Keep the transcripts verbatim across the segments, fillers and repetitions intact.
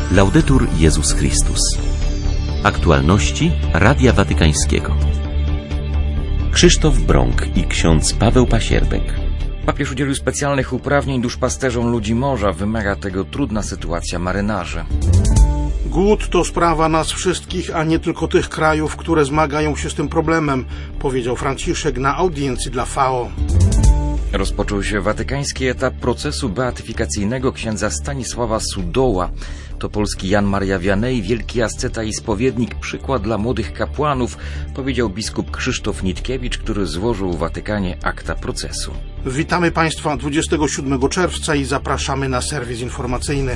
Laudetur Jezus Chrystus. Aktualności Radia Watykańskiego. Krzysztof Brąk i ksiądz Paweł Pasierbek. Papież udzielił specjalnych uprawnień duszpasterzom ludzi morza. Wymaga tego trudna sytuacja marynarzy. Głód to sprawa nas wszystkich, a nie tylko tych krajów, które zmagają się z tym problemem, powiedział Franciszek na audiencji dla F A O. Rozpoczął się watykański etap procesu beatyfikacyjnego księdza Stanisława Sudoła. To polski Jan Maria Vianney, wielki asceta i spowiednik, przykład dla młodych kapłanów, powiedział biskup Krzysztof Nitkiewicz, który złożył w Watykanie akta procesu. Witamy Państwa dwudziestego siódmego czerwca i zapraszamy na serwis informacyjny.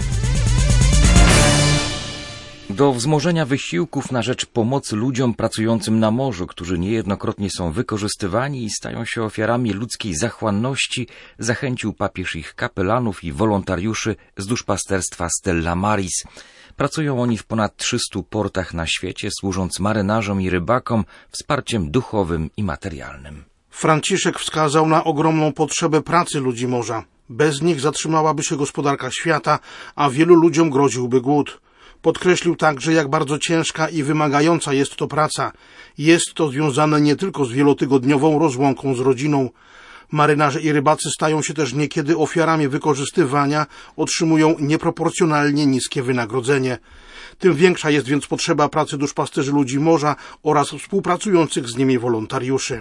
Do wzmożenia wysiłków na rzecz pomocy ludziom pracującym na morzu, którzy niejednokrotnie są wykorzystywani i stają się ofiarami ludzkiej zachłanności, zachęcił papież ich kapelanów i wolontariuszy z duszpasterstwa Stella Maris. Pracują oni w ponad trzystu portach na świecie, służąc marynarzom i rybakom wsparciem duchowym i materialnym. Franciszek wskazał na ogromną potrzebę pracy ludzi morza. Bez nich zatrzymałaby się gospodarka świata, a wielu ludziom groziłby głód. Podkreślił także, jak bardzo ciężka i wymagająca jest to praca. Jest to związane nie tylko z wielotygodniową rozłąką z rodziną. Marynarze i rybacy stają się też niekiedy ofiarami wykorzystywania, otrzymują nieproporcjonalnie niskie wynagrodzenie. Tym większa jest więc potrzeba pracy duszpasterzy ludzi morza oraz współpracujących z nimi wolontariuszy.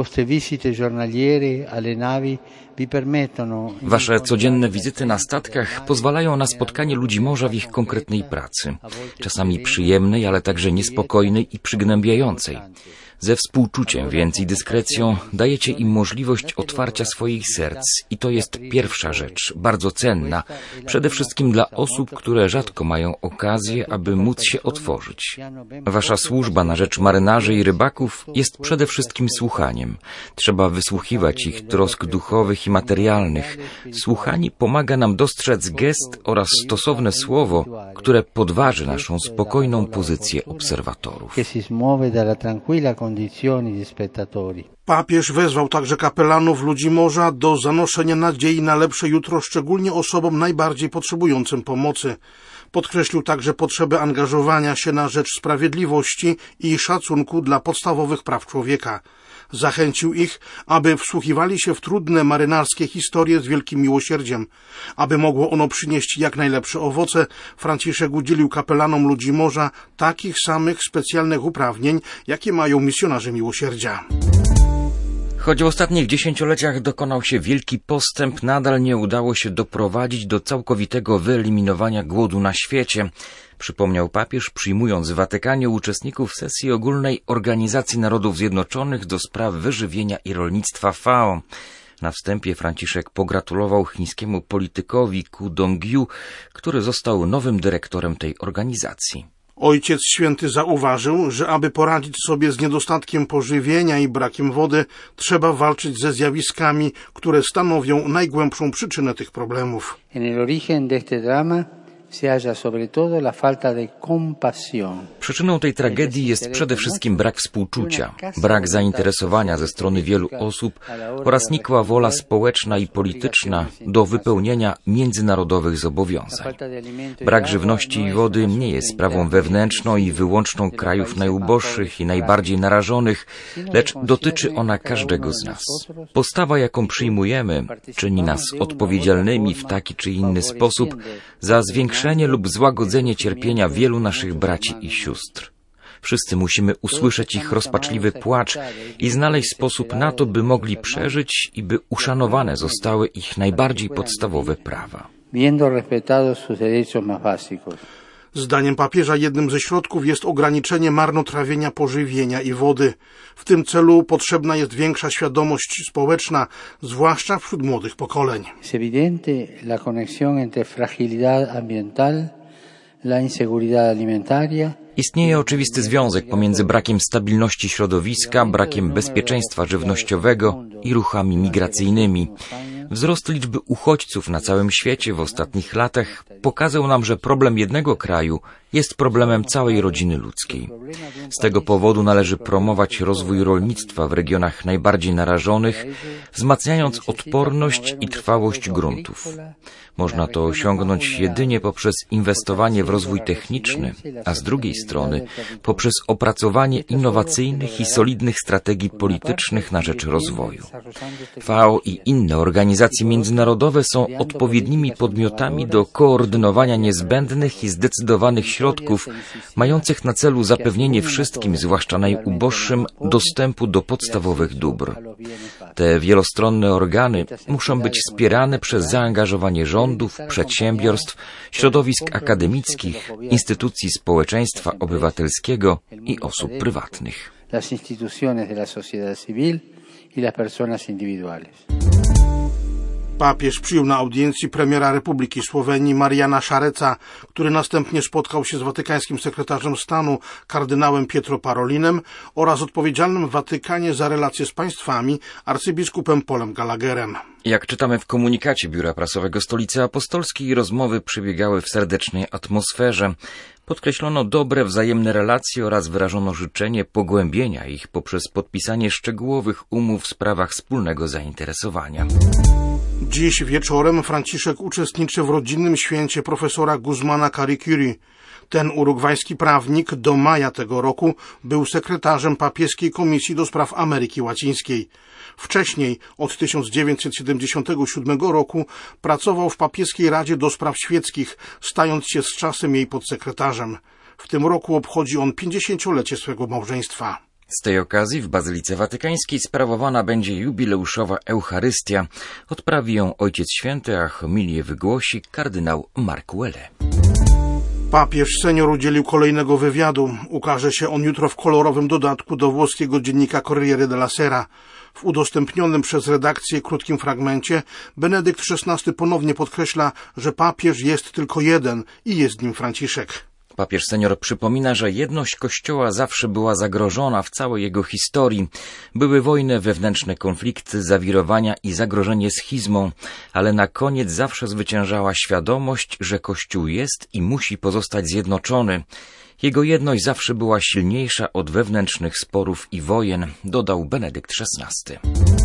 Wasze codzienne wizyty na statkach pozwalają na spotkanie ludzi morza w ich konkretnej pracy, czasami przyjemnej, ale także niespokojnej i przygnębiającej. Ze współczuciem, więc i dyskrecją dajecie im możliwość otwarcia swoich serc i to jest pierwsza rzecz, bardzo cenna, przede wszystkim dla osób, które rzadko mają okazję, aby móc się otworzyć. Wasza służba na rzecz marynarzy i rybaków jest przede wszystkim słuchaniem. Trzeba wysłuchiwać ich trosk duchowych i materialnych. Słuchanie pomaga nam dostrzec gest oraz stosowne słowo, które podważy naszą spokojną pozycję obserwatorów. Papież wezwał także kapelanów ludzi morza do zanoszenia nadziei na lepsze jutro, szczególnie osobom najbardziej potrzebującym pomocy. Podkreślił także potrzebę angażowania się na rzecz sprawiedliwości i szacunku dla podstawowych praw człowieka. Zachęcił ich, aby wsłuchiwali się w trudne marynarskie historie z wielkim miłosierdziem. Aby mogło ono przynieść jak najlepsze owoce, Franciszek udzielił kapelanom ludzi morza takich samych specjalnych uprawnień, jakie mają misjonarze miłosierdzia. Choć w ostatnich dziesięcioleciach dokonał się wielki postęp, nadal nie udało się doprowadzić do całkowitego wyeliminowania głodu na świecie, przypomniał papież, przyjmując w Watykanie uczestników sesji ogólnej Organizacji Narodów Zjednoczonych do spraw wyżywienia i rolnictwa F A O. Na wstępie Franciszek pogratulował chińskiemu politykowi Ku Dongju, który został nowym dyrektorem tej organizacji. Ojciec Święty zauważył, że aby poradzić sobie z niedostatkiem pożywienia i brakiem wody, trzeba walczyć ze zjawiskami, które stanowią najgłębszą przyczynę tych problemów. Przyczyną tej tragedii jest przede wszystkim brak współczucia, brak zainteresowania ze strony wielu osób oraz nikła wola społeczna i polityczna do wypełnienia międzynarodowych zobowiązań. Brak żywności i wody nie jest sprawą wewnętrzną i wyłączną krajów najuboższych i najbardziej narażonych, lecz dotyczy ona każdego z nas. Postawa, jaką przyjmujemy, czyni nas odpowiedzialnymi w taki czy inny sposób za zwiększenie lub złagodzenie cierpienia wielu naszych braci i sióstr. Wszyscy musimy usłyszeć ich rozpaczliwy płacz i znaleźć sposób na to, by mogli przeżyć i by uszanowane zostały ich najbardziej podstawowe prawa. Zdaniem papieża jednym ze środków jest ograniczenie marnotrawienia pożywienia i wody. W tym celu potrzebna jest większa świadomość społeczna, zwłaszcza wśród młodych pokoleń. Istnieje oczywisty związek pomiędzy brakiem stabilności środowiska, brakiem bezpieczeństwa żywnościowego i ruchami migracyjnymi. Wzrost liczby uchodźców na całym świecie w ostatnich latach pokazał nam, że problem jednego kraju jest problemem całej rodziny ludzkiej. Z tego powodu należy promować rozwój rolnictwa w regionach najbardziej narażonych, wzmacniając odporność i trwałość gruntów. Można to osiągnąć jedynie poprzez inwestowanie w rozwój techniczny, a z drugiej strony poprzez opracowanie innowacyjnych i solidnych strategii politycznych na rzecz rozwoju. F A O i inne organizacje międzynarodowe są odpowiednimi podmiotami do koordynowania niezbędnych i zdecydowanych środków mających na celu zapewnienie wszystkim, zwłaszcza najuboższym, dostępu do podstawowych dóbr. Te wielostronne organy muszą być wspierane przez zaangażowanie rządów, przedsiębiorstw, środowisk akademickich, instytucji społeczeństwa obywatelskiego i osób prywatnych. Las instituciones de la sociedad civil y las personas individuales. Papież przyjął na audiencji premiera Republiki Słowenii Mariana Szareca, który następnie spotkał się z watykańskim sekretarzem stanu kardynałem Pietro Parolinem oraz odpowiedzialnym w Watykanie za relacje z państwami arcybiskupem Polem Gallagherem. Jak czytamy w komunikacie Biura Prasowego Stolicy Apostolskiej, rozmowy przebiegały w serdecznej atmosferze. Podkreślono dobre wzajemne relacje oraz wyrażono życzenie pogłębienia ich poprzez podpisanie szczegółowych umów w sprawach wspólnego zainteresowania. Dziś wieczorem Franciszek uczestniczy w rodzinnym święcie profesora Guzmana Caricuri. Ten urugwajski prawnik do maja tego roku był sekretarzem papieskiej Komisji do Spraw Ameryki Łacińskiej. Wcześniej, od tysiąc dziewięćset siedemdziesiątego siódmego roku, pracował w papieskiej Radzie do Spraw Świeckich, stając się z czasem jej podsekretarzem. W tym roku obchodzi on pięćdziesięciolecie swego małżeństwa. Z tej okazji w Bazylice Watykańskiej sprawowana będzie jubileuszowa Eucharystia. Odprawi ją Ojciec Święty, a homilię wygłosi kardynał Mark Welle. Papież senior udzielił kolejnego wywiadu. Ukaże się on jutro w kolorowym dodatku do włoskiego dziennika Corriere della Sera. W udostępnionym przez redakcję krótkim fragmencie Benedykt szesnasty ponownie podkreśla, że papież jest tylko jeden i jest nim Franciszek. Papież senior przypomina, że jedność Kościoła zawsze była zagrożona w całej jego historii. Były wojny, wewnętrzne konflikty, zawirowania i zagrożenie schizmą, ale na koniec zawsze zwyciężała świadomość, że Kościół jest i musi pozostać zjednoczony. Jego jedność zawsze była silniejsza od wewnętrznych sporów i wojen, dodał Benedykt szesnasty.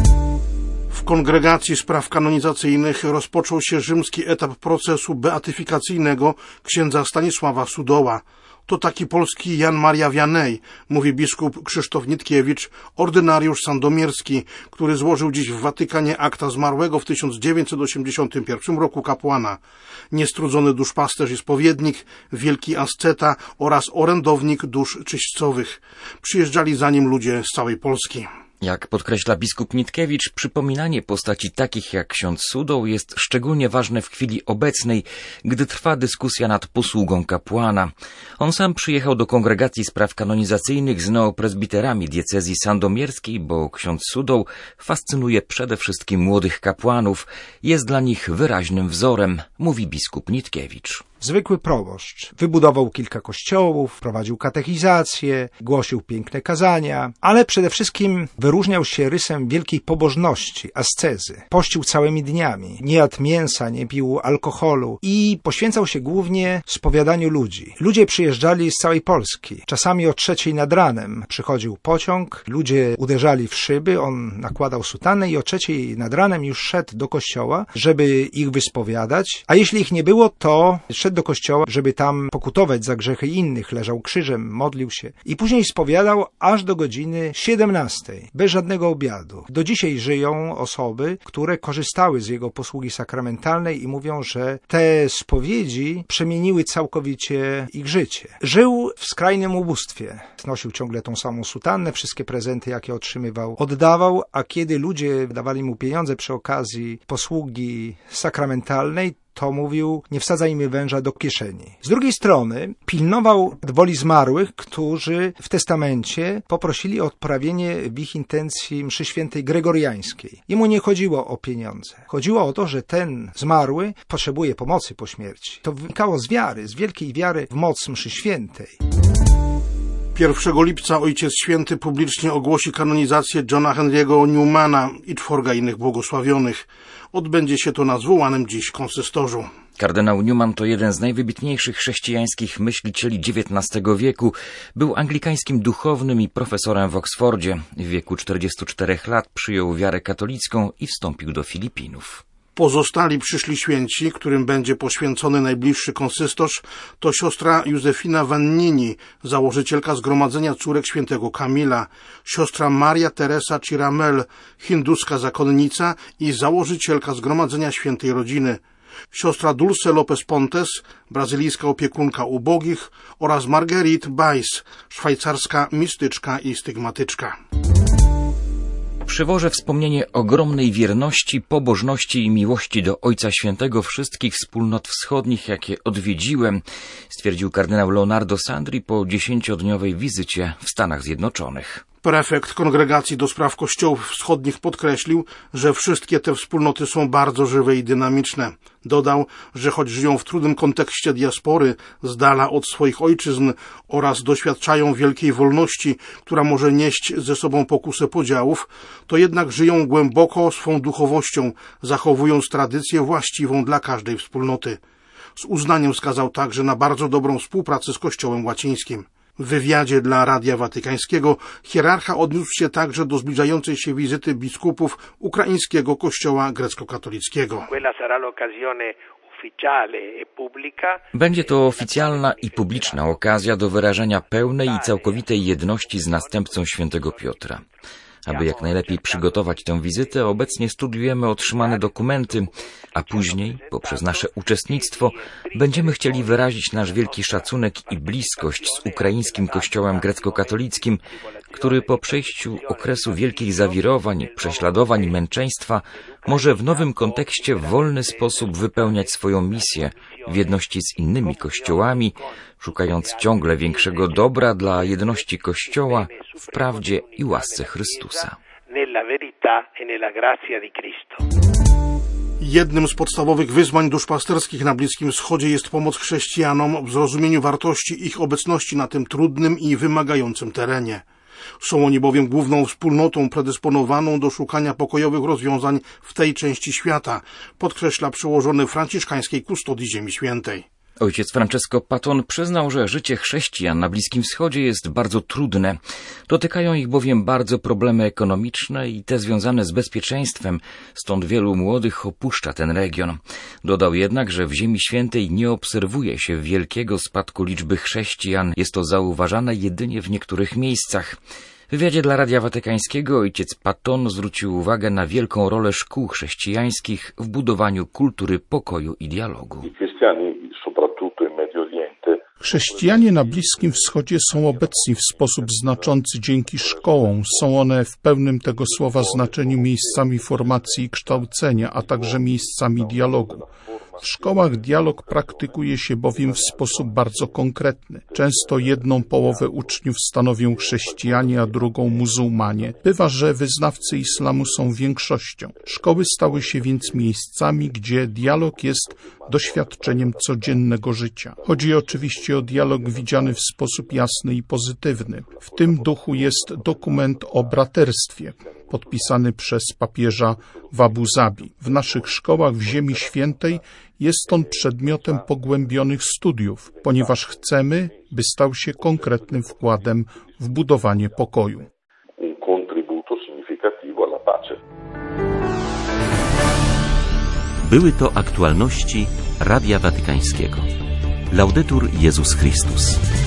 W Kongregacji Spraw Kanonizacyjnych rozpoczął się rzymski etap procesu beatyfikacyjnego księdza Stanisława Sudoła. To taki polski Jan Maria Vianney, mówi biskup Krzysztof Nitkiewicz, ordynariusz sandomierski, który złożył dziś w Watykanie akta zmarłego w tysiąc dziewięćset osiemdziesiątym pierwszym roku kapłana. Niestrudzony duszpasterz i spowiednik, wielki asceta oraz orędownik dusz czyśćcowych. Przyjeżdżali za nim ludzie z całej Polski. Jak podkreśla biskup Nitkiewicz, przypominanie postaci takich jak ksiądz Sudoł jest szczególnie ważne w chwili obecnej, gdy trwa dyskusja nad posługą kapłana. On sam przyjechał do Kongregacji Spraw Kanonizacyjnych z neopresbiterami diecezji sandomierskiej, bo ksiądz Sudoł fascynuje przede wszystkim młodych kapłanów, jest dla nich wyraźnym wzorem, mówi biskup Nitkiewicz. Zwykły proboszcz. Wybudował kilka kościołów, prowadził katechizację, głosił piękne kazania, ale przede wszystkim wyróżniał się rysem wielkiej pobożności, ascezy. Pościł całymi dniami, nie jadł mięsa, nie pił alkoholu i poświęcał się głównie spowiadaniu ludzi. Ludzie przyjeżdżali z całej Polski. Czasami o trzeciej nad ranem przychodził pociąg, ludzie uderzali w szyby, on nakładał sutannę i o trzeciej nad ranem już szedł do kościoła, żeby ich wyspowiadać, a jeśli ich nie było, to szedł do kościoła, żeby tam pokutować za grzechy innych, leżał krzyżem, modlił się i później spowiadał aż do godziny siedemnastej, bez żadnego obiadu. Do dzisiaj żyją osoby, które korzystały z jego posługi sakramentalnej i mówią, że te spowiedzi przemieniły całkowicie ich życie. Żył w skrajnym ubóstwie. Nosił ciągle tą samą sutannę, wszystkie prezenty, jakie otrzymywał, oddawał, a kiedy ludzie dawali mu pieniądze przy okazji posługi sakramentalnej, to mówił, nie wsadzajmy węża do kieszeni. Z drugiej strony pilnował woli zmarłych, którzy w testamencie poprosili o odprawienie w ich intencji mszy świętej gregoriańskiej. Jemu nie chodziło o pieniądze. Chodziło o to, że ten zmarły potrzebuje pomocy po śmierci. To wynikało z wiary, z wielkiej wiary w moc mszy świętej. pierwszego lipca Ojciec Święty publicznie ogłosi kanonizację Johna Henry'ego Newmana i czworga innych błogosławionych. Odbędzie się to na zwołanym dziś konsystorzu. Kardynał Newman to jeden z najwybitniejszych chrześcijańskich myślicieli dziewiętnastego wieku. Był anglikańskim duchownym i profesorem w Oksfordzie. W wieku czterdziestu czterech lat przyjął wiarę katolicką i wstąpił do Filipinów. Pozostali przyszli święci, którym będzie poświęcony najbliższy konsystorz, to siostra Józefina Vannini, założycielka Zgromadzenia Córek Świętego Kamila, siostra Maria Teresa Chiramel, hinduska zakonnica i założycielka Zgromadzenia Świętej Rodziny, siostra Dulce Lopez Pontes, brazylijska opiekunka ubogich oraz Marguerite Bays, szwajcarska mistyczka i stygmatyczka. Przywożę wspomnienie ogromnej wierności, pobożności i miłości do Ojca Świętego wszystkich wspólnot wschodnich, jakie odwiedziłem, stwierdził kardynał Leonardo Sandri po dziesięciodniowej wizycie w Stanach Zjednoczonych. Prefekt Kongregacji do Spraw Kościołów Wschodnich podkreślił, że wszystkie te wspólnoty są bardzo żywe i dynamiczne. Dodał, że choć żyją w trudnym kontekście diaspory, z dala od swoich ojczyzn oraz doświadczają wielkiej wolności, która może nieść ze sobą pokusę podziałów, to jednak żyją głęboko swą duchowością, zachowując tradycję właściwą dla każdej wspólnoty. Z uznaniem wskazał także na bardzo dobrą współpracę z Kościołem łacińskim. W wywiadzie dla Radia Watykańskiego hierarcha odniósł się także do zbliżającej się wizyty biskupów ukraińskiego kościoła grecko-katolickiego. Będzie to oficjalna i publiczna okazja do wyrażenia pełnej i całkowitej jedności z następcą świętego Piotra. Aby jak najlepiej przygotować tę wizytę, obecnie studiujemy otrzymane dokumenty, a później, poprzez nasze uczestnictwo, będziemy chcieli wyrazić nasz wielki szacunek i bliskość z ukraińskim kościołem grecko-katolickim, który po przejściu okresu wielkich zawirowań, prześladowań i męczeństwa może w nowym kontekście w wolny sposób wypełniać swoją misję w jedności z innymi kościołami, szukając ciągle większego dobra dla jedności Kościoła w prawdzie i łasce Chrystusa. Jednym z podstawowych wyzwań duszpasterskich na Bliskim Wschodzie jest pomoc chrześcijanom w zrozumieniu wartości ich obecności na tym trudnym i wymagającym terenie. Są oni bowiem główną wspólnotą predysponowaną do szukania pokojowych rozwiązań w tej części świata, podkreśla przełożony franciszkańskiej kustodii Ziemi Świętej. Ojciec Francesco Paton przyznał, że życie chrześcijan na Bliskim Wschodzie jest bardzo trudne. Dotykają ich bowiem bardzo problemy ekonomiczne i te związane z bezpieczeństwem, stąd wielu młodych opuszcza ten region. Dodał jednak, że w Ziemi Świętej nie obserwuje się wielkiego spadku liczby chrześcijan. Jest to zauważane jedynie w niektórych miejscach. W wywiadzie dla Radia Watykańskiego ojciec Paton zwrócił uwagę na wielką rolę szkół chrześcijańskich w budowaniu kultury pokoju i dialogu. Chrześcijanie na Bliskim Wschodzie są obecni w sposób znaczący dzięki szkołom. Są one w pełnym tego słowa znaczeniu miejscami formacji i kształcenia, a także miejscami dialogu. W szkołach dialog praktykuje się bowiem w sposób bardzo konkretny. Często jedną połowę uczniów stanowią chrześcijanie, a drugą muzułmanie. Bywa, że wyznawcy islamu są większością. Szkoły stały się więc miejscami, gdzie dialog jest doświadczeniem codziennego życia. Chodzi oczywiście o dialog widziany w sposób jasny i pozytywny. W tym duchu jest dokument o braterstwie, podpisany przez papieża w Abu Zabi. W naszych szkołach w Ziemi Świętej jest on przedmiotem pogłębionych studiów, ponieważ chcemy, by stał się konkretnym wkładem w budowanie pokoju. Były to aktualności Radia Watykańskiego. Laudetur Jezus Chrystus.